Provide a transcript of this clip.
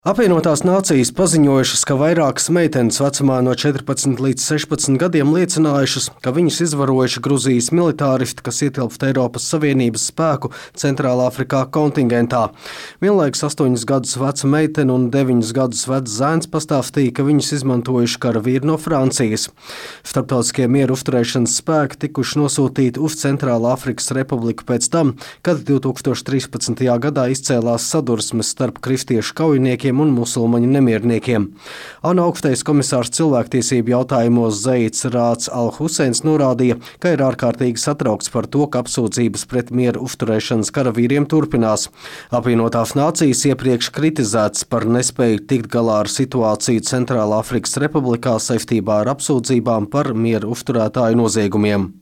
Apvienotās Nācijas paziņojušas, ka vairākas meitenes vecumā no 14 līdz 16 gadiem liecinājušas, ka viņas izvarojuši Gruzijas militāristi, kas ietilpst Eiropas Savienības spēku Centrālāfrikā kontingentā. Vienlaikus 8 gadus veca meitene un 9 gadus vecs zēns pastāstīja, ka viņus izmantojuši karavīri no Francijas. Starptautiskie miera uzturēšanas spēki tikuši nosūtīti uz Centrālāfrikas Republiku pēc tam, kad 2013. gadā izcēlās sadursmes starp kristiešu kaujiniekiem un musulmaņu nemierniekiem. ANO augstais komisārs cilvēktiesību jautājumos Zaīds Rāds Al-Huseins norādīja, ka ir ārkārtīgi satraukts par to, ka apsūdzības pret miera uzturēšanas karavīriem turpinās. Apvienotās Nācijas iepriekš kritizēts par nespēju tikt galā ar situāciju Centrālāfrikas Republikā saistībā ar apsūdzībām par miera uzturētāju noziegumiem.